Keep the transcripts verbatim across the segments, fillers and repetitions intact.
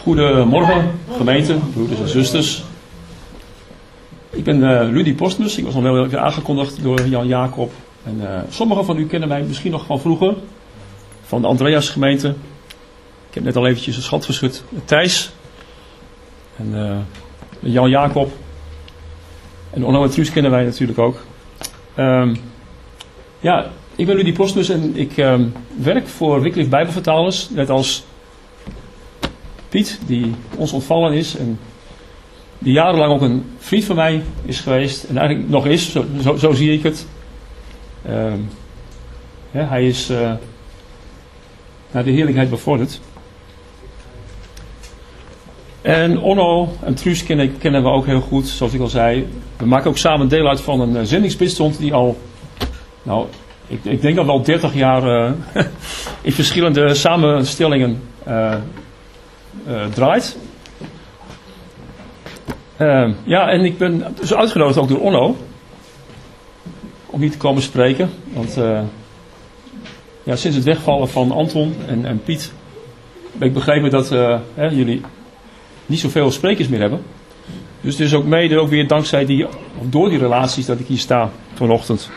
Goedemorgen, gemeente, broeders en zusters. Ik ben uh, Rudy Postmus. Ik was al wel even aangekondigd door Jan Jacob. En uh, sommigen van u kennen mij misschien nog van vroeger. Van de Andreas gemeente. Ik heb net al eventjes een schat geschud. Thijs. En uh, Jan Jacob. En Onno en Truus kennen wij natuurlijk ook. Um, ja, ik ben Rudy Postmus en ik um, werk voor Wycliffe Bijbelvertalers. Net als Piet, die ons ontvallen is. En die jarenlang ook een vriend van mij is geweest. En eigenlijk nog is, zo, zo, zo zie ik het. Um, ja, hij is uh, naar de heerlijkheid bevorderd. En Onno en Truus kennen, kennen we ook heel goed, zoals ik al zei. We maken ook samen deel uit van een uh, zendingsbidstond die al, nou, ik, ik denk al wel dertig jaar uh, in verschillende samenstellingen uh, uh, draait. Uh, ja, en ik ben dus uitgenodigd ook door Onno om hier te komen spreken. Want uh, ja, sinds het wegvallen van Anton en, en Piet heb ik begrepen dat uh, hè, jullie niet zoveel sprekers meer hebben. Dus het is ook mede ook weer dankzij die, of door die relaties dat ik hier sta vanochtend.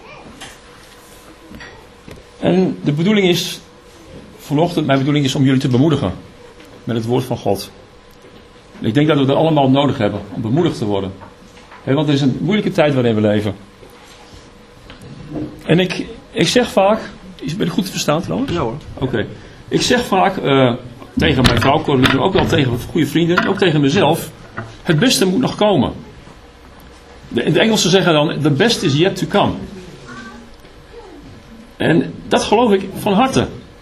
En de bedoeling is vanochtend, mijn bedoeling is om jullie te bemoedigen met het woord van God. En ik denk dat we dat allemaal nodig hebben om bemoedigd te worden. He, want het is een moeilijke tijd waarin we leven. En ik, ik zeg vaak, ben ik goed te verstaan trouwens? Ja hoor. Oké. Okay. Ik zeg vaak uh, tegen mijn vrouw, maar ook wel tegen goede vrienden, ook tegen mezelf, het beste moet nog komen. De, de Engelsen zeggen dan, the best is yet to come. En dat geloof ik van harte.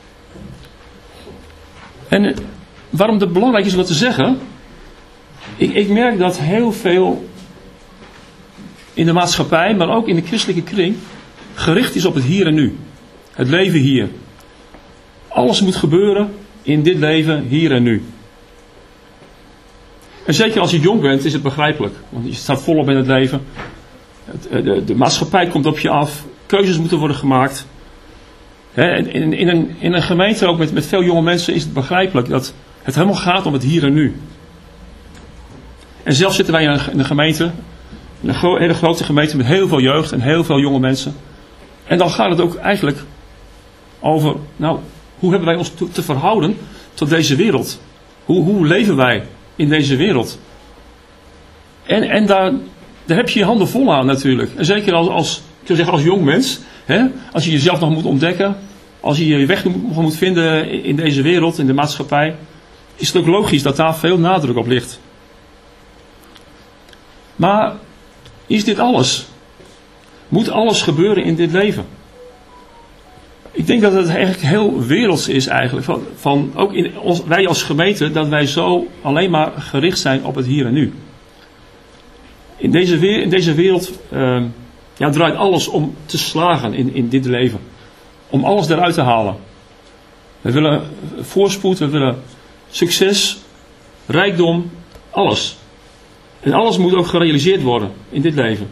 En waarom het belangrijk is om dat te zeggen, ik, ik merk dat heel veel in de maatschappij, maar ook in de christelijke kring, gericht is op het hier en nu. Het leven hier. Alles moet gebeuren in dit leven, hier en nu. En zeker als je jong bent is het begrijpelijk. Want je staat volop in het leven. Het, de, de maatschappij komt op je af. Keuzes moeten worden gemaakt. He, in, in, een, in een gemeente ook met, met veel jonge mensen is het begrijpelijk dat het helemaal gaat om het hier en nu. En zelf zitten wij in een, in een gemeente, in een gro- hele grote gemeente met heel veel jeugd en heel veel jonge mensen. En dan gaat het ook eigenlijk over, nou, hoe hebben wij ons te, te verhouden tot deze wereld? Hoe, hoe leven wij in deze wereld? En, en daar, daar heb je je handen vol aan natuurlijk. En zeker als, als, ik zou zeggen als jong mens, hè, als je jezelf nog moet ontdekken, als je je weg moet, moet vinden in deze wereld, in de maatschappij, is het ook logisch dat daar veel nadruk op ligt. Maar is dit alles? Moet alles gebeuren in dit leven? Ik denk dat het eigenlijk heel werelds is eigenlijk. Van, van ook in ons, wij als gemeente, dat wij zo alleen maar gericht zijn op het hier en nu. In deze, weer, in deze wereld uh, ja, draait alles om te slagen in, in dit leven. Om alles eruit te halen. We willen voorspoed, we willen succes, rijkdom, alles. En alles moet ook gerealiseerd worden in dit leven.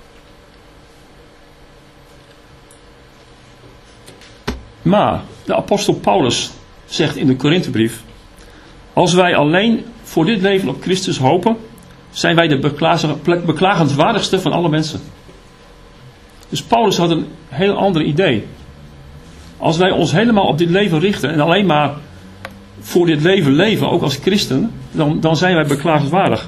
Maar de apostel Paulus zegt in de Korinthebrief: als wij alleen voor dit leven op Christus hopen, zijn wij de beklagenswaardigste van alle mensen. Dus Paulus had een heel ander idee. Als wij ons helemaal op dit leven richten en alleen maar voor dit leven leven, ook als christen, dan, dan zijn wij beklagenswaardig.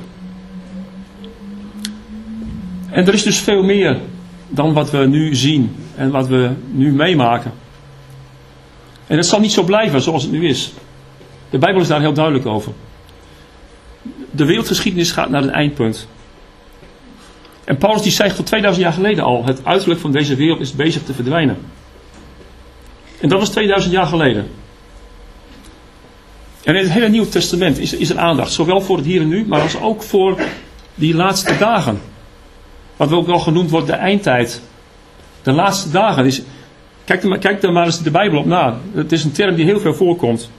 En er is dus veel meer dan wat we nu zien en wat we nu meemaken. En het zal niet zo blijven zoals het nu is. De Bijbel is daar heel duidelijk over. De wereldgeschiedenis gaat naar een eindpunt. En Paulus die zei tot tweeduizend jaar geleden al, het uiterlijk van deze wereld is bezig te verdwijnen. En dat was tweeduizend jaar geleden. En in het hele Nieuwe Testament is, is er aandacht, zowel voor het hier en nu, maar als ook voor die laatste dagen. Wat ook wel genoemd wordt de eindtijd. De laatste dagen. Is, kijk, er maar, kijk er maar eens de Bijbel op na. Het is een term die heel veel voorkomt.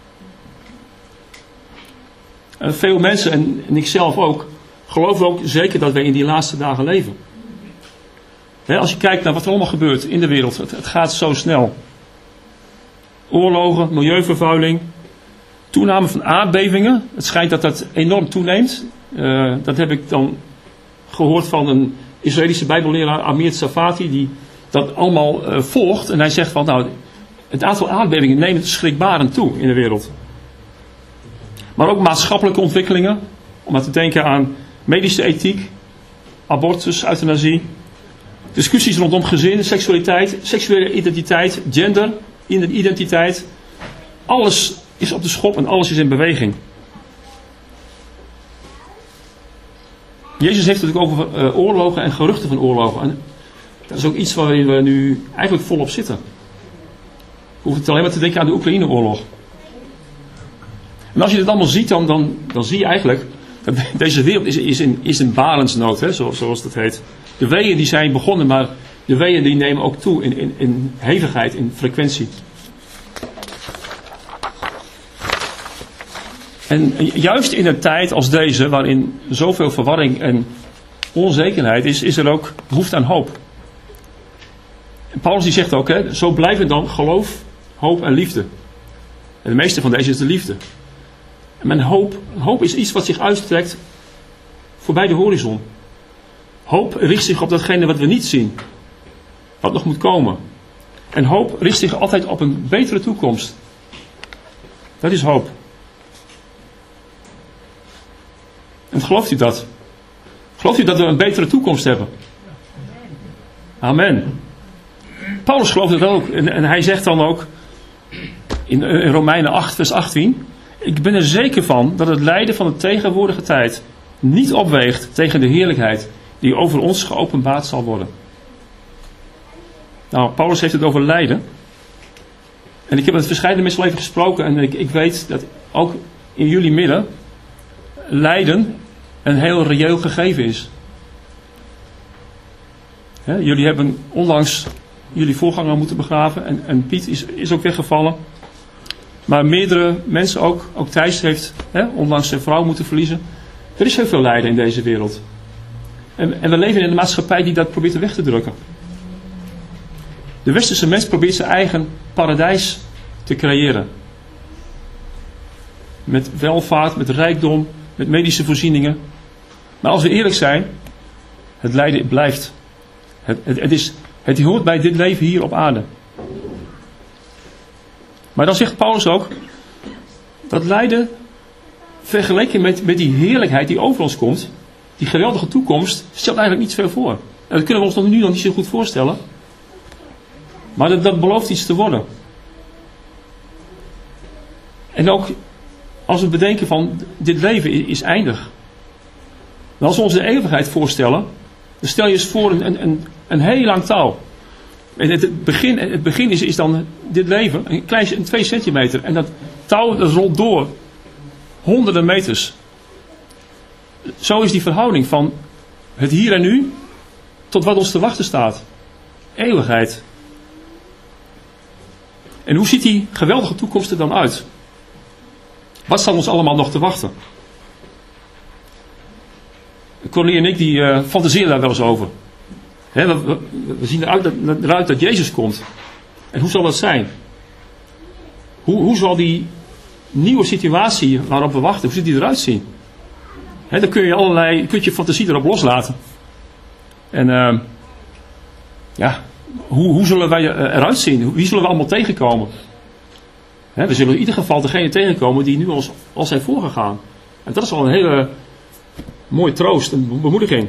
En veel mensen, en, en ik zelf ook, geloven ook zeker dat wij in die laatste dagen leven. He, als je kijkt naar wat er allemaal gebeurt in de wereld. Het, het gaat zo snel. Oorlogen, milieuvervuiling. Toename van aardbevingen. Het schijnt dat dat enorm toeneemt. Uh, dat heb ik dan gehoord van een Israëlische bijbelleraar, Amir Tsafati, die dat allemaal uh, volgt. En hij zegt van, nou, het aantal aardbevingen neemt schrikbarend toe in de wereld. Maar ook maatschappelijke ontwikkelingen. Om maar te denken aan medische ethiek, abortus, euthanasie. Discussies rondom gezin, seksualiteit, seksuele identiteit, gender, identiteit. Alles is op de schop en alles is in beweging. Jezus heeft het ook over uh, oorlogen en geruchten van oorlogen. En dat is ook iets waarin we nu eigenlijk volop zitten. We hoeven het alleen maar te denken aan de Oekraïne-oorlog. En als je dit allemaal ziet, dan, dan, dan zie je eigenlijk... dat deze wereld is, is, in, is in barensnood, hè, zoals, zoals dat heet. De weeën die zijn begonnen, maar de weeën die nemen ook toe in, in, in hevigheid, in frequentie. En juist in een tijd als deze, waarin zoveel verwarring en onzekerheid is, is er ook behoefte aan hoop. En Paulus die zegt ook, hè, zo blijven dan geloof, hoop en liefde. En de meeste van deze is de liefde. En mijn hoop, hoop is iets wat zich uitstrekt voorbij de horizon. Hoop richt zich op datgene wat we niet zien, wat nog moet komen. En hoop richt zich altijd op een betere toekomst. Dat is hoop. En gelooft u dat? Gelooft u dat we een betere toekomst hebben? Amen. Paulus gelooft het ook. En, en hij zegt dan ook in, in Romeinen acht vers achttien. Ik ben er zeker van dat het lijden van de tegenwoordige tijd niet opweegt tegen de heerlijkheid die over ons geopenbaard zal worden. Nou, Paulus heeft het over lijden. En ik heb met verschillende mensen al even gesproken en ik, ik weet dat ook in jullie midden lijden een heel reëel gegeven is. He, jullie hebben onlangs jullie voorganger moeten begraven en, en Piet is, is ook weggevallen. Maar meerdere mensen ook, ook Thijs heeft he, onlangs zijn vrouw moeten verliezen. Er is heel veel lijden in deze wereld. En, en we leven in een maatschappij die dat probeert weg te drukken. De westerse mens probeert zijn eigen paradijs te creëren. Met welvaart, met rijkdom, met medische voorzieningen. Maar als we eerlijk zijn, het lijden blijft. Het, het, het, is, het hoort bij dit leven hier op aarde. Maar dan zegt Paulus ook, dat lijden vergeleken met, met die heerlijkheid die over ons komt, die geweldige toekomst, stelt eigenlijk niet zoveel voor. En dat kunnen we ons nog nu nog niet zo goed voorstellen. Maar dat, dat belooft iets te worden. En ook als we bedenken van, dit leven is, is eindig. En als we ons de eeuwigheid voorstellen, dan stel je eens voor een, een, een heel lang touw. En het begin, het begin is, is dan dit leven, een klein een twee centimeter. En dat touw dat rolt door honderden meters. Zo is die verhouding van het hier en nu tot wat ons te wachten staat. Eeuwigheid. En hoe ziet die geweldige toekomst er dan uit? Wat staat ons allemaal nog te wachten? Cornelie en ik die uh, fantaseren daar wel eens over. He, we, we, we zien eruit dat, eruit dat Jezus komt. En hoe zal dat zijn? Hoe, hoe zal die nieuwe situatie waarop we wachten, hoe ziet die eruit zien? He, dan kun je allerlei, kun je, je fantasie erop loslaten. En uh, ja, hoe, hoe zullen wij eruit zien? Wie zullen we allemaal tegenkomen? He, we zullen in ieder geval degene tegenkomen die nu al, al zijn voorgegaan. En dat is al een hele mooie troost en bemoediging.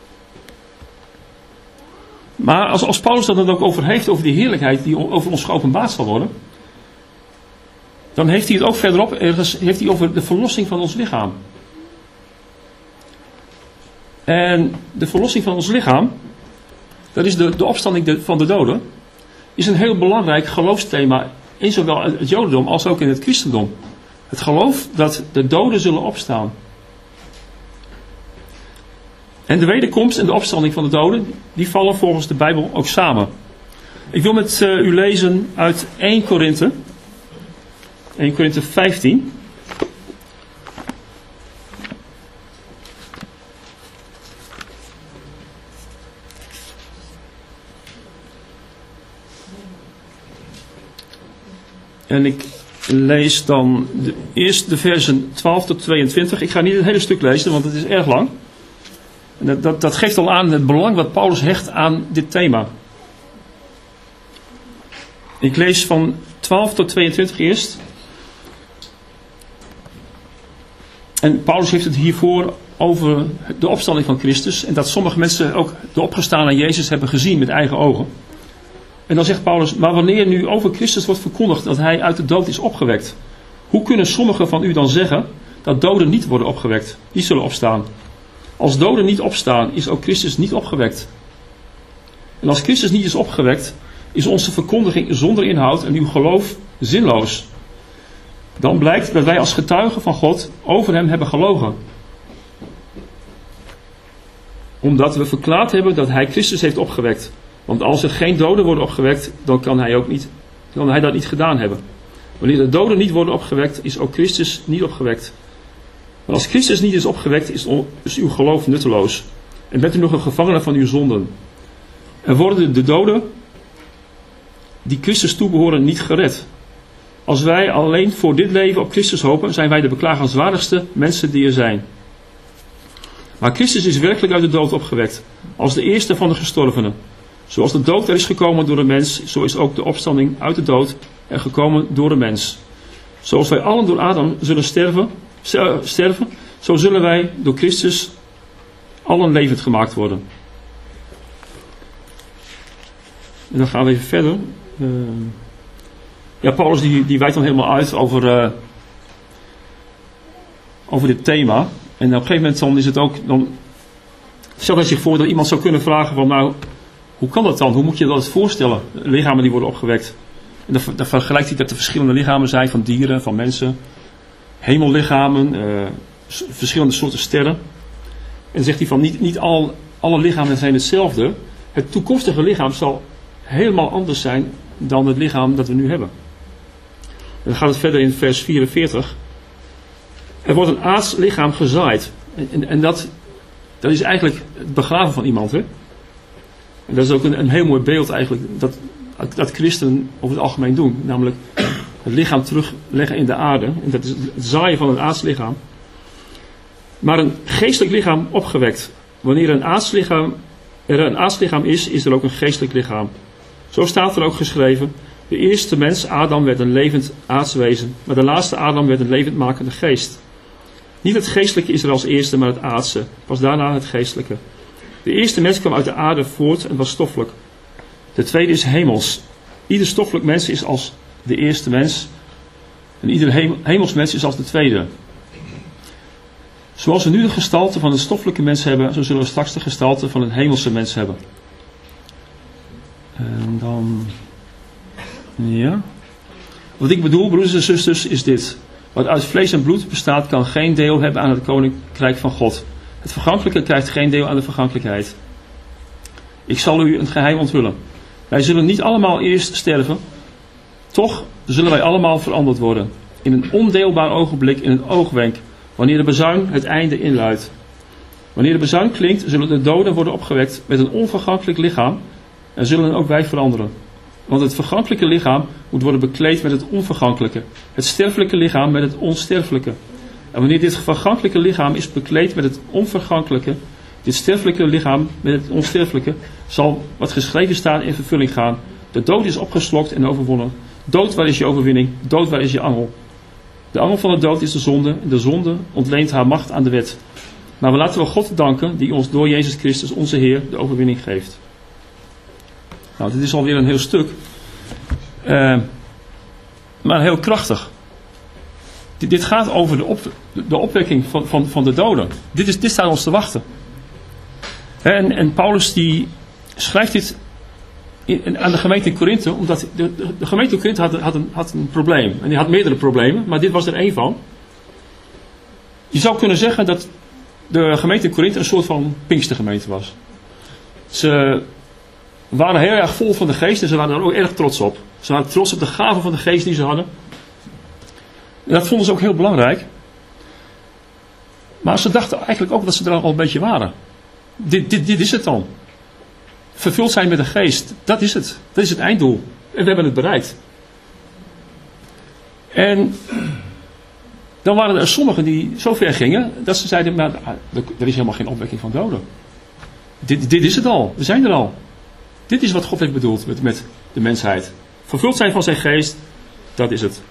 Maar als, als Paulus dat dan ook over heeft, over die heerlijkheid die over ons geopenbaard zal worden, dan heeft hij het ook verderop, ergens heeft hij over de verlossing van ons lichaam. En de verlossing van ons lichaam, dat is de, de opstanding de, van de doden, is een heel belangrijk geloofsthema in zowel het Jodendom als ook in het christendom. Het geloof dat de doden zullen opstaan. En de wederkomst en de opstanding van de doden, die vallen volgens de Bijbel ook samen. Ik wil met uh, u lezen uit eerste Korinthe. eerste Korinthe vijftien. En ik lees dan de, eerst de versen twaalf tot tweeëntwintig. Ik ga niet het hele stuk lezen, want het is erg lang. En dat, dat, dat geeft al aan het belang wat Paulus hecht aan dit thema. Ik lees van twaalf tot tweeëntwintig eerst. En Paulus heeft het hiervoor over de opstanding van Christus. En dat sommige mensen ook de opgestane Jezus hebben gezien met eigen ogen. En dan zegt Paulus, maar wanneer nu over Christus wordt verkondigd dat hij uit de dood is opgewekt. Hoe kunnen sommigen van u dan zeggen dat doden niet worden opgewekt? Die zullen opstaan. Als doden niet opstaan, is ook Christus niet opgewekt. En als Christus niet is opgewekt, is onze verkondiging zonder inhoud en uw geloof zinloos. Dan blijkt dat wij als getuigen van God over hem hebben gelogen. Omdat we verklaard hebben dat hij Christus heeft opgewekt. Want als er geen doden worden opgewekt, dan kan hij, ook niet, kan hij dat niet gedaan hebben. Wanneer de doden niet worden opgewekt, is ook Christus niet opgewekt. Maar als Christus niet is opgewekt, is, on, is uw geloof nutteloos. En bent u nog een gevangene van uw zonden. En worden de doden die Christus toebehoren niet gered. Als wij alleen voor dit leven op Christus hopen, zijn wij de beklagenswaardigste mensen die er zijn. Maar Christus is werkelijk uit de dood opgewekt, als de eerste van de gestorvenen. Zoals de dood er is gekomen door de mens, zo is ook de opstanding uit de dood er gekomen door de mens. Zoals wij allen door Adam zullen sterven, sterven, zo zullen wij door Christus allen levend gemaakt worden. En dan gaan we even verder. Uh, ja, Paulus die, die wijdt dan helemaal uit over, uh, over dit thema. En op een gegeven moment dan is het ook, dan stelt hij zich voor dat iemand zou kunnen vragen van nou, hoe kan dat dan? Hoe moet je dat voorstellen? Lichamen die worden opgewekt. En dan, dan vergelijkt hij dat er verschillende lichamen zijn van dieren, van mensen. Hemellichamen, uh, verschillende soorten sterren. En dan zegt hij van niet, niet al, alle lichamen zijn hetzelfde. Het toekomstige lichaam zal helemaal anders zijn dan het lichaam dat we nu hebben. En dan gaat het verder in vers vierenveertig. Er wordt een aards lichaam gezaaid. En, en, en dat, dat is eigenlijk het begraven van iemand. Hè? En dat is ook een, een heel mooi beeld eigenlijk. Dat, dat christenen over het algemeen doen. Namelijk het lichaam terugleggen in de aarde. En dat is het zaaien van een aards lichaam. Maar een geestelijk lichaam opgewekt. Wanneer een aards lichaam, er een aards lichaam is, is er ook een geestelijk lichaam. Zo staat er ook geschreven. De eerste mens, Adam, werd een levend aardswezen. Maar de laatste Adam werd een levendmakende geest. Niet het geestelijke is er als eerste, maar het aardse. Pas daarna het geestelijke. De eerste mens kwam uit de aarde voort en was stoffelijk. De tweede is hemels. Ieder stoffelijk mens is als de eerste mens. En ieder hemels mens is als de tweede. Zoals we nu de gestalte van een stoffelijke mens hebben, zo zullen we straks de gestalte van een hemelse mens hebben. En dan... Ja. Wat ik bedoel, broeders en zusters, is dit. Wat uit vlees en bloed bestaat, kan geen deel hebben aan het koninkrijk van God. Het vergankelijke krijgt geen deel aan de vergankelijkheid. Ik zal u een geheim onthullen. Wij zullen niet allemaal eerst sterven. Toch zullen wij allemaal veranderd worden. In een ondeelbaar ogenblik, in een oogwenk. Wanneer de bazuin het einde inluidt. Wanneer de bazuin klinkt, zullen de doden worden opgewekt met een onvergankelijk lichaam. En zullen ook wij veranderen. Want het vergankelijke lichaam moet worden bekleed met het onvergankelijke. Het sterfelijke lichaam met het onsterfelijke. En wanneer dit vergankelijke lichaam is bekleed met het onvergankelijke, dit sterfelijke lichaam met het onsterfelijke, zal wat geschreven staat in vervulling gaan. De dood is opgeslokt en overwonnen. Dood, waar is je overwinning? Dood, waar is je angel? De angel van de dood is de zonde. En de zonde ontleent haar macht aan de wet. Maar we laten we God danken die ons door Jezus Christus onze Heer de overwinning geeft. Nou, dit is alweer een heel stuk. Uh, maar heel krachtig. Dit, dit gaat over de, op, de opwekking van, van, van de doden. Dit, is, dit staat ons te wachten. En, en Paulus die schrijft dit in, aan de gemeente in Korinthe, omdat de, de, de gemeente in Korinthe had, had, een, had een probleem. En die had meerdere problemen, maar dit was er één van. Je zou kunnen zeggen dat de gemeente in Korinthe een soort van Pinkstergemeente was. Ze waren heel erg vol van de geest en ze waren daar ook erg trots op. Ze waren trots op de gaven van de geest die ze hadden. En dat vonden ze ook heel belangrijk. Maar ze dachten eigenlijk ook dat ze er al een beetje waren. Dit, dit, dit is het dan. Vervuld zijn met de geest, dat is het. Dat is het einddoel. En we hebben het bereikt. En dan waren er sommigen die zo ver gingen dat ze zeiden, maar er is helemaal geen opwekking van doden. Dit, dit is het al, we zijn er al. Dit is wat God heeft bedoeld met, met de mensheid. Vervuld zijn van zijn geest, dat is het.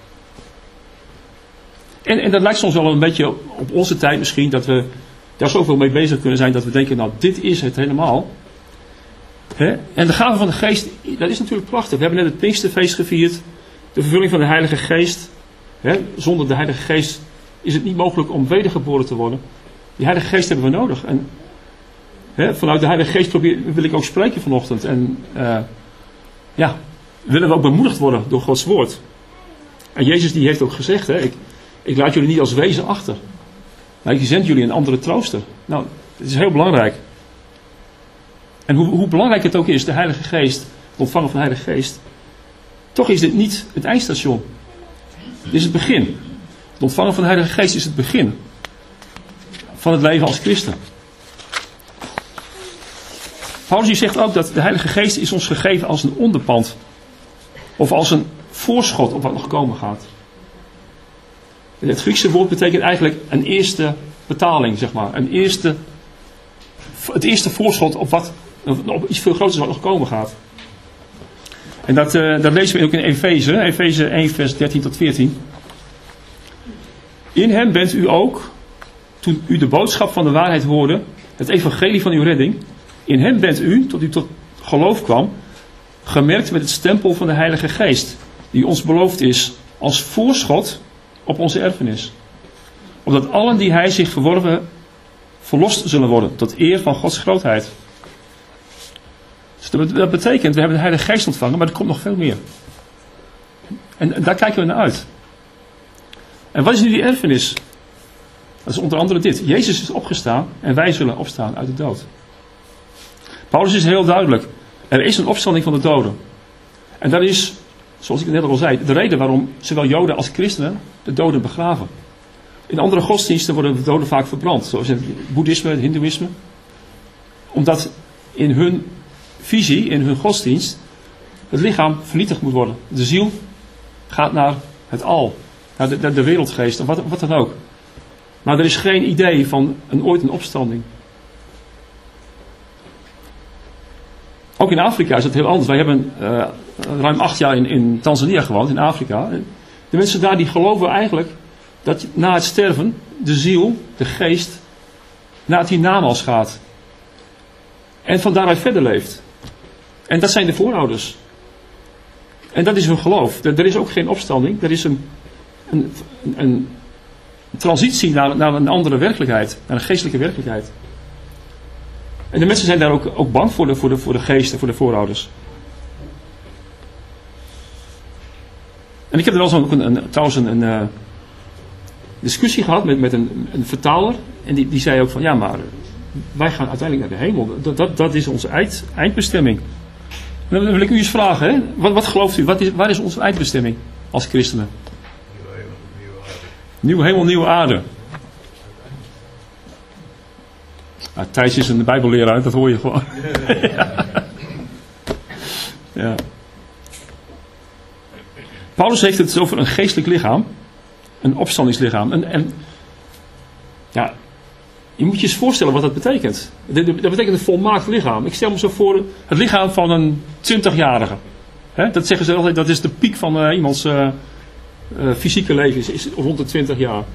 En, en dat lijkt soms wel een beetje op, op onze tijd misschien, dat we daar zoveel mee bezig kunnen zijn, dat we denken, nou dit is het helemaal. He? En de gave van de geest, dat is natuurlijk prachtig. We hebben net het Pinksterfeest gevierd, de vervulling van de Heilige Geest. He? Zonder de Heilige Geest is het niet mogelijk om wedergeboren te worden. Die Heilige Geest hebben we nodig. En he, vanuit de Heilige Geest probeer, wil ik ook spreken vanochtend. En uh, ja, willen we ook bemoedigd worden door Gods woord. En Jezus die heeft ook gezegd, he, ik, ik laat jullie niet als wezen achter. Maar ik zend jullie een andere trooster. Nou, het is heel belangrijk. En hoe, hoe belangrijk het ook is, de Heilige Geest, het ontvangen van de Heilige Geest. Toch is dit niet het eindstation. Dit is het begin. Het ontvangen van de Heilige Geest is het begin van het leven als christen. Paulus zegt ook dat de Heilige Geest is ons gegeven als een onderpand. Of als een voorschot op wat nog komen gaat. Het Griekse woord betekent eigenlijk een eerste betaling, zeg maar. Een eerste, het eerste voorschot op, wat, op iets veel groters wat nog komen gaat. En dat, uh, dat lezen we ook in Efeze, Efeze één vers dertien tot veertien. In hem bent u ook, toen u de boodschap van de waarheid hoorde, het evangelie van uw redding. In hem bent u, tot u tot geloof kwam, gemerkt met het stempel van de Heilige Geest, die ons beloofd is als voorschot op onze erfenis. Opdat allen die hij zich verworven, verlost zullen worden, tot eer van Gods grootheid. Dus dat betekent, we hebben de Heilige Geest ontvangen, maar er komt nog veel meer. En, en daar kijken we naar uit. En wat is nu die erfenis? Dat is onder andere dit. Jezus is opgestaan en wij zullen opstaan uit de dood. Paulus is heel duidelijk. Er is een opstanding van de doden. En dat is, zoals ik net al zei, de reden waarom zowel Joden als christenen de doden begraven. In andere godsdiensten worden de doden vaak verbrand. Zoals in het boeddhisme, het hindoeïsme. Omdat in hun visie, in hun godsdienst, het lichaam vernietigd moet worden. De ziel gaat naar het al. Naar de, naar de wereldgeest, of wat, wat dan ook. Maar er is geen idee van een, ooit een opstanding. Ook in Afrika is het heel anders. Wij hebben uh, ruim acht jaar in, in Tanzania gewoond, in Afrika. De mensen daar die geloven eigenlijk dat na het sterven de ziel, de geest, naar het hiernamaals gaat. En van daaruit verder leeft. En dat zijn de voorouders. En dat is hun geloof. Er, er is ook geen opstanding. Er is een, een, een transitie naar, naar een andere werkelijkheid. Naar een geestelijke werkelijkheid. En de mensen zijn daar ook, ook bang voor de, voor, de, voor de geesten, voor de voorouders. En ik heb er wel zo'n een, een, trouwens een, een uh, discussie gehad met, met een, een vertaler. En die, die zei ook van, ja maar wij gaan uiteindelijk naar de hemel. Dat, dat, dat is onze eind, eindbestemming. En dan wil ik u eens vragen, hè? Wat, wat gelooft u? Wat is, waar is onze eindbestemming als christenen? Nieuwe hemel, nieuwe aarde. Nou, Thijs is een bijbelleraar, dat hoor je gewoon. ja. ja. Paulus heeft het over een geestelijk lichaam. Een opstandingslichaam. En, en ja, je moet je eens voorstellen wat dat betekent. Dat betekent een volmaakt lichaam. Ik stel me zo voor het lichaam van een twintigjarige. He, dat zeggen ze altijd, dat is de piek van uh, iemands uh, uh, fysieke leven, is, is rond de twintig jaar.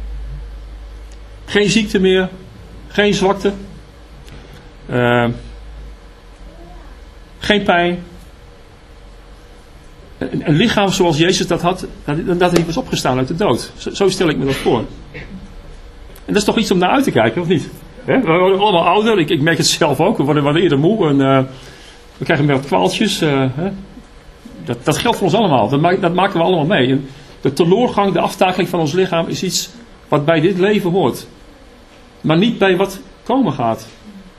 Geen ziekte meer. Geen zwakte. Uh, geen pijn. Een, een lichaam zoals Jezus dat had, dat, dat hij was opgestaan uit de dood. Zo, zo stel ik me dat voor. En dat is toch iets om naar uit te kijken, of niet? He? We worden allemaal ouder, ik, ik merk het zelf ook. We worden wat eerder moe en uh, we krijgen meer kwaaltjes. Uh, dat, dat geldt voor ons allemaal, dat, maak, dat maken we allemaal mee. En de teloorgang, de aftakeling van ons lichaam is iets wat bij dit leven hoort. Maar niet bij wat komen gaat.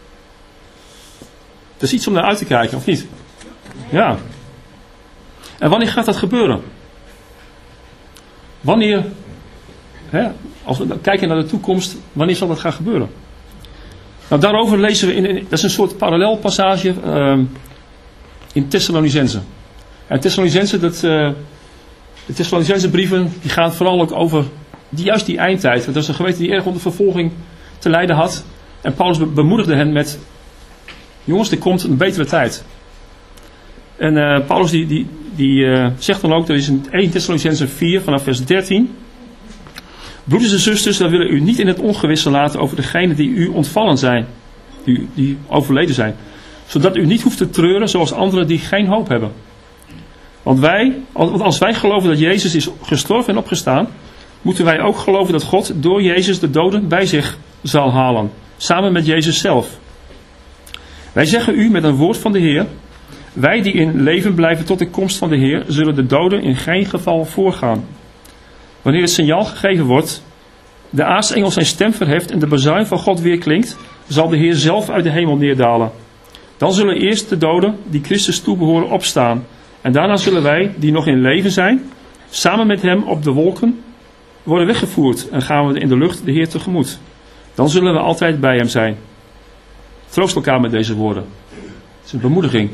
Dat is iets om naar uit te kijken, of niet? Ja. En wanneer gaat dat gebeuren? Wanneer, hè, als we kijken naar de toekomst, wanneer zal dat gaan gebeuren? Nou, daarover lezen we in, in dat is een soort parallelpassage uh, in Thessalonicense. En Thessalonicense, dat, uh, De Thessalonicense brieven die gaan vooral ook over die, juist die eindtijd. Dat was een gemeente die erg onder vervolging te lijden had. En Paulus be- bemoedigde hen met: jongens, er komt een betere tijd. En uh, Paulus die, die, die uh, zegt dan ook, dat is in eerste Thessalonicense vier vanaf vers dertien. Broeders en zusters, wij willen u niet in het ongewisse laten over degenen die u ontvallen zijn. Die, die overleden zijn. Zodat u niet hoeft te treuren zoals anderen die geen hoop hebben. Want wij, want als wij geloven dat Jezus is gestorven en opgestaan, moeten wij ook geloven dat God door Jezus de doden bij zich zal halen. Samen met Jezus zelf. Wij zeggen u met een woord van de Heer: wij die in leven blijven tot de komst van de Heer, zullen de doden in geen geval voorgaan. Wanneer het signaal gegeven wordt, de aartsengel zijn stem verheft en de bazuin van God weerklinkt, zal de Heer zelf uit de hemel neerdalen. Dan zullen eerst de doden die Christus toebehoren opstaan. En daarna zullen wij, die nog in leven zijn, samen met hem op de wolken worden weggevoerd. En gaan we in de lucht de Heer tegemoet. Dan zullen we altijd bij hem zijn. Troost elkaar met deze woorden. Het is een bemoediging.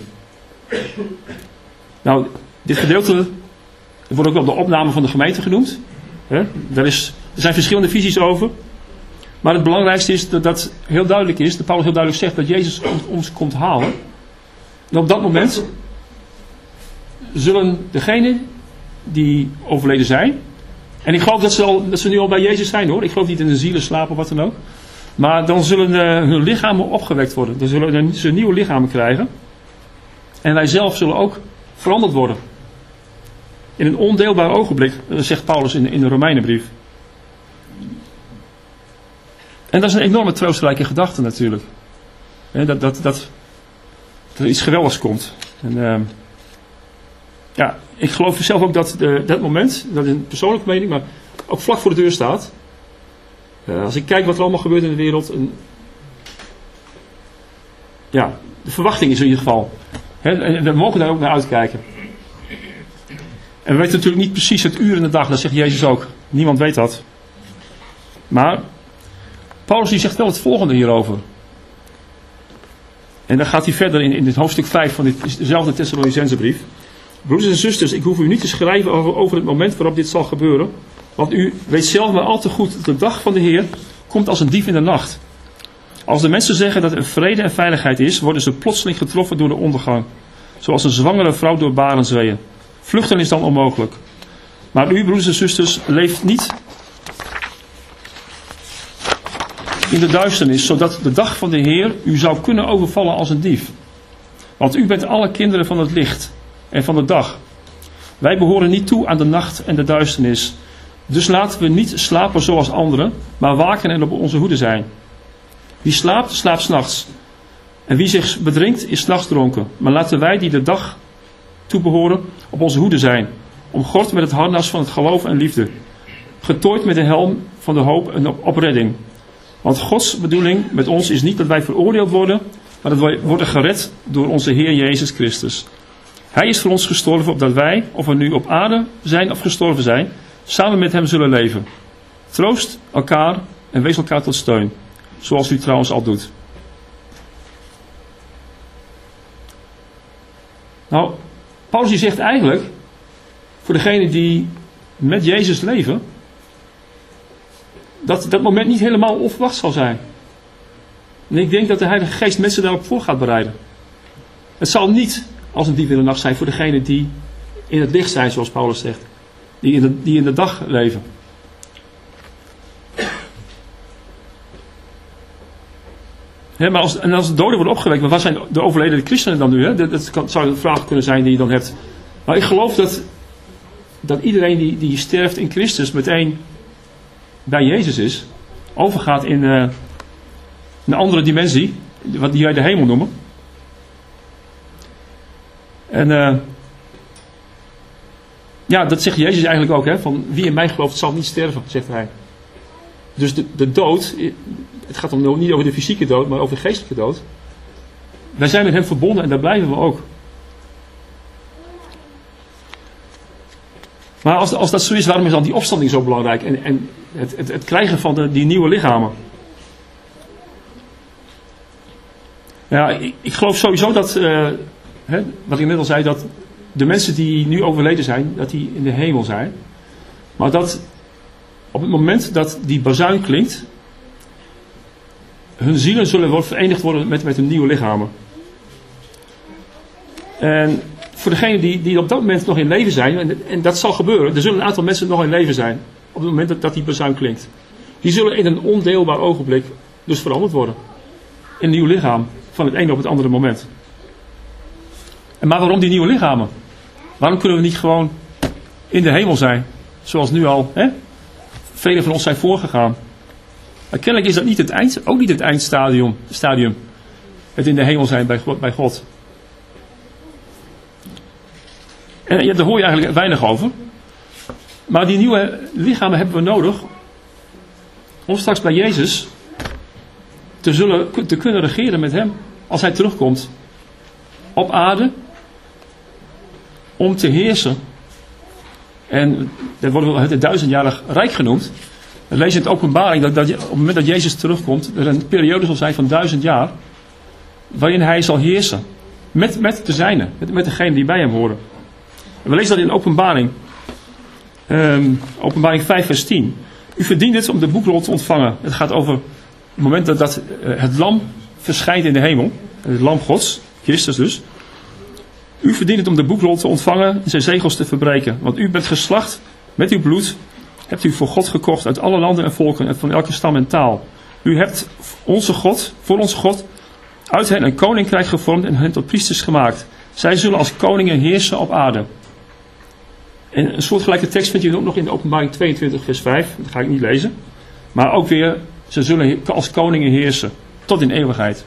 Nou, dit gedeelte wordt ook wel de opname van de gemeente genoemd. He, daar is, er zijn verschillende visies over. Maar het belangrijkste is dat, dat heel duidelijk is, dat Paulus heel duidelijk zegt dat Jezus ons, ons komt halen. En op dat moment zullen degenen die overleden zijn, en ik geloof dat ze, al, dat ze nu al bij Jezus zijn hoor, ik geloof niet in de zielenslaap of wat dan ook, maar dan zullen uh, hun lichamen opgewekt worden. Dan zullen ze nieuwe lichamen krijgen. En wij zelf zullen ook veranderd worden. In een ondeelbaar ogenblik, zegt Paulus in, in de Romeinenbrief. En dat is een enorme troostrijke gedachte natuurlijk. He, dat, dat, dat, dat er iets geweldigs komt. En, uh, ja, ik geloof zelf ook dat de, dat moment, dat is een persoonlijke mening, maar ook vlak voor de deur staat. Uh, als ik kijk wat er allemaal gebeurt in de wereld. En, ja, de verwachting is in ieder geval. He, en we mogen daar ook naar uitkijken. En we weten natuurlijk niet precies het uur in de dag, dat zegt Jezus ook. Niemand weet dat. Maar Paulus die zegt wel het volgende hierover. En dan gaat hij verder in, in dit hoofdstuk vijf van dit, dezelfde Thessalonicense brief. Broeders en zusters, ik hoef u niet te schrijven over, over het moment waarop dit zal gebeuren. Want u weet zelf maar al te goed dat de dag van de Heer komt als een dief in de nacht. Als de mensen zeggen dat er vrede en veiligheid is, worden ze plotseling getroffen door de ondergang. Zoals een zwangere vrouw door barensweeën. Vluchten is dan onmogelijk. Maar u, broeders en zusters, leeft niet in de duisternis, zodat de dag van de Heer u zou kunnen overvallen als een dief. Want u bent alle kinderen van het licht en van de dag. Wij behoren niet toe aan de nacht en de duisternis. Dus laten we niet slapen zoals anderen, maar waken en op onze hoede zijn. Wie slaapt, slaapt 's nachts. En wie zich bedrinkt, is 's nachts dronken. Maar laten wij die de dag toebehoren op onze hoede zijn. Omgord met het harnas van het geloof en liefde. Getooid met de helm van de hoop en op, op redding. Want Gods bedoeling met ons is niet dat wij veroordeeld worden, maar dat wij worden gered door onze Heer Jezus Christus. Hij is voor ons gestorven, opdat wij, of we nu op aarde zijn of gestorven zijn, samen met hem zullen leven. Troost elkaar en wees elkaar tot steun. Zoals u trouwens al doet. Nou, Paulus die zegt eigenlijk, voor degenen die met Jezus leven, dat dat moment niet helemaal onverwacht zal zijn. En ik denk dat de Heilige Geest mensen daarop voor gaat bereiden. Het zal niet als een dief in de nacht zijn voor degenen die in het licht zijn, zoals Paulus zegt. Die in de, die in de dag leven. He, maar als, en als de doden worden opgewekt, maar waar zijn de overleden christenen dan nu? Hè? Dat, dat kan, zou een vraag kunnen zijn die je dan hebt. Maar ik geloof dat, dat iedereen die, die sterft in Christus meteen bij Jezus is, overgaat in uh, een andere dimensie, wat die wij de hemel noemen. En uh, ja, dat zegt Jezus eigenlijk ook, hè, van wie in mij gelooft zal niet sterven, zegt hij. Dus de, de dood, het gaat dan niet over de fysieke dood, maar over de geestelijke dood. Wij zijn met hem verbonden en daar blijven we ook. Maar als, als dat zo is, waarom is dan die opstanding zo belangrijk? En, en het, het, het krijgen van de, die nieuwe lichamen. Ja, ik, ik geloof sowieso dat, uh, hè, wat ik net al zei, dat de mensen die nu overleden zijn, dat die in de hemel zijn. Maar dat op het moment dat die bazuin klinkt, hun zielen zullen worden verenigd worden met, met hun nieuwe lichamen. En voor degenen die, die op dat moment nog in leven zijn, en, en dat zal gebeuren, er zullen een aantal mensen nog in leven zijn, op het moment dat, dat die bazuin klinkt. Die zullen in een ondeelbaar ogenblik dus veranderd worden. In een nieuw lichaam, van het ene op het andere moment. En maar waarom die nieuwe lichamen? Waarom kunnen we niet gewoon in de hemel zijn? Zoals nu al, hè? Velen van ons zijn voorgegaan. Maar kennelijk is dat niet het eind, ook niet het eindstadium. Stadium, het in de hemel zijn bij, bij God. En ja, daar hoor je eigenlijk weinig over. Maar die nieuwe lichamen hebben we nodig om straks bij Jezus te, zullen, te kunnen regeren met hem als hij terugkomt op aarde om te heersen. En dat wordt het duizendjarig rijk genoemd. We lezen in het Openbaring dat, dat op het moment dat Jezus terugkomt er een periode zal zijn van duizend jaar waarin hij zal heersen met, met de zijnen, met, met degenen die bij hem horen. En we lezen dat in Openbaring um, Openbaring vijf vers tien. U verdient het om de boekrol te ontvangen. Het gaat over het moment dat, dat uh, het lam verschijnt in de hemel. Het lam Gods, Christus dus. U verdient het om de boekrol te ontvangen en zijn zegels te verbreken. Want u bent geslacht met uw bloed. Hebt u voor God gekocht uit alle landen en volken en van elke stam en taal. U hebt onze God, voor onze God, uit hen een koninkrijk gevormd en hen tot priesters gemaakt. Zij zullen als koningen heersen op aarde. En een soortgelijke tekst vind je ook nog in de Openbaring tweeëntwintig vers vijf. Dat ga ik niet lezen. Maar ook weer, ze zullen als koningen heersen. Tot in eeuwigheid.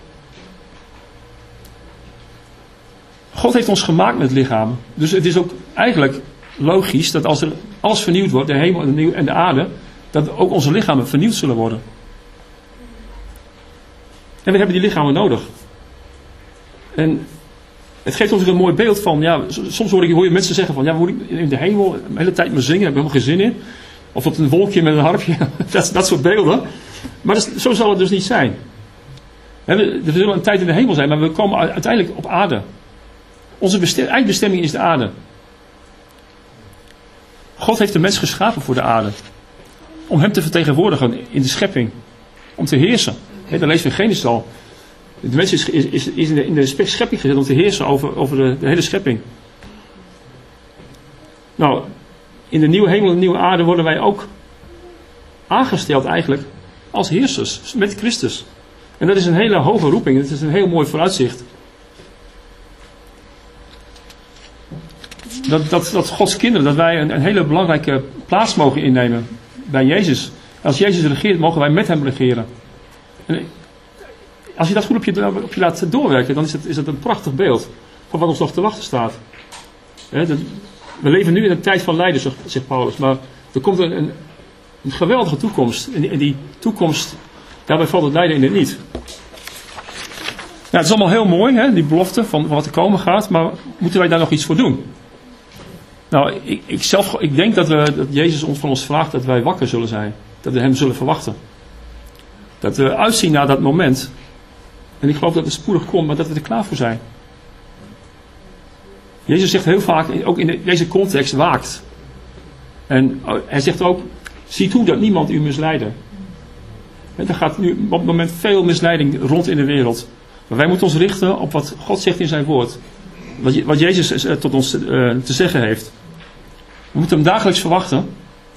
God heeft ons gemaakt met lichamen. Dus het is ook eigenlijk logisch dat als er alles vernieuwd wordt, de hemel en de, nieuw, en de aarde, dat ook onze lichamen vernieuwd zullen worden. En we hebben die lichamen nodig. En het geeft ons ook een mooi beeld van, ja, soms hoor, ik, hoor je mensen zeggen van, ja, moet ik in de hemel de hele tijd maar zingen, daar heb ik helemaal geen zin in. Of op een wolkje met een harpje, dat, dat soort beelden. Maar dat, zo zal het dus niet zijn. We, we zullen een tijd in de hemel zijn, maar we komen uiteindelijk op aarde. Onze bestem, eindbestemming is de aarde. God heeft de mens geschapen voor de aarde. Om hem te vertegenwoordigen in de schepping. Om te heersen. He, dan lezen we in Genesis al. De mens is, is, is in, de, in de schepping gezet om te heersen over, over de, de hele schepping. Nou, in de nieuwe hemel en de nieuwe aarde worden wij ook aangesteld eigenlijk als heersers. Met Christus. En dat is een hele hoge roeping. Dat is een heel mooi vooruitzicht. Dat, dat, dat Gods kinderen, dat wij een, een hele belangrijke plaats mogen innemen bij Jezus. Als Jezus regeert, mogen wij met hem regeren. En als je dat goed op je, op je laat doorwerken, dan is het, is het een prachtig beeld van wat ons nog te wachten staat. He, dat, we leven nu in een tijd van lijden, zegt Paulus, maar er komt een, een, een geweldige toekomst. En die, en die toekomst, daarbij valt het lijden in het niet. Nou, het is allemaal heel mooi, hè, die belofte van wat er komen gaat, maar moeten wij daar nog iets voor doen? Nou, ik, ik, zelf, ik denk dat, we, dat Jezus ons van ons vraagt dat wij wakker zullen zijn. Dat we hem zullen verwachten. Dat we uitzien naar dat moment. En ik geloof dat het spoedig komt, maar dat we er klaar voor zijn. Jezus zegt heel vaak, ook in deze context, waakt. En hij zegt ook, zie toe dat niemand u misleidt. Er gaat nu op het moment veel misleiding rond in de wereld. Maar wij moeten ons richten op wat God zegt in zijn woord. Wat, wat Jezus tot ons uh, te zeggen heeft. We moeten hem dagelijks verwachten.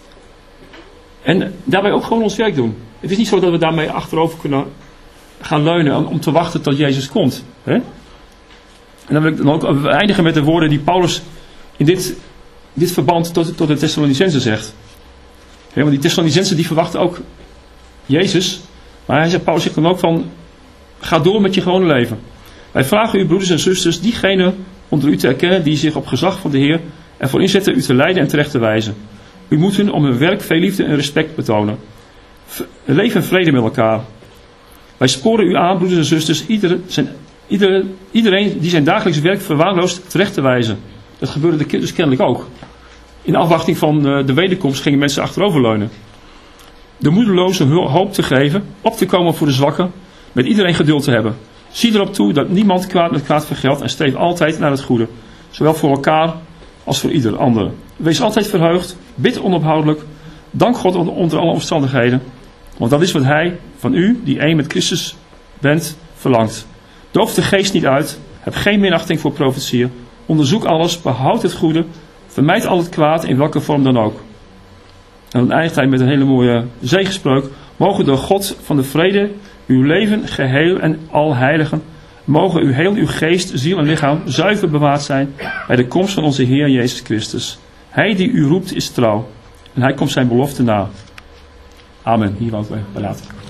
En daarbij ook gewoon ons werk doen. Het is niet zo dat we daarmee achterover kunnen gaan leunen om, om te wachten tot Jezus komt. Hè? En dan wil ik dan ook eindigen met de woorden die Paulus in dit, dit verband tot, tot de Thessalonicenzen zegt. Hè, want die Thessalonicenzen die verwachten ook Jezus. Maar hij zegt, Paulus zegt dan ook van, ga door met je gewone leven. Wij vragen u, broeders en zusters, diegenen onder u te erkennen die zich op gezag van de Heer ervoor inzetten u te leiden en terecht te wijzen. U moet hun om hun werk veel liefde en respect betonen. Leef in vrede met elkaar. Wij sporen u aan, broeders en zusters, ieder, zijn, ieder, iedereen die zijn dagelijks werk verwaarloost terecht te wijzen. Dat gebeurde dus kennelijk ook. In afwachting van de wederkomst gingen mensen achteroverleunen. De moedeloze hoop te geven, op te komen voor de zwakken, met iedereen geduld te hebben. Zie erop toe dat niemand kwaad met kwaad vergeldt en streef altijd naar het goede. zowel voor elkaar als voor ieder ander. Wees altijd verheugd, bid onophoudelijk, dank God onder alle omstandigheden, want dat is wat Hij van u, die één met Christus bent, verlangt. Doof de geest niet uit, heb geen minachting voor profetieën, onderzoek alles, behoud het goede, vermijd al het kwaad in welke vorm dan ook. En dan eindigt hij met een hele mooie zegenspreuk. Mogen door God van de vrede uw leven geheel en al heiligen, mogen uw heel uw geest, ziel en lichaam zuiver bewaard zijn bij de komst van onze Heer Jezus Christus. Hij die u roept is trouw en hij komt zijn belofte na. Amen. Hier wou ik bij laten.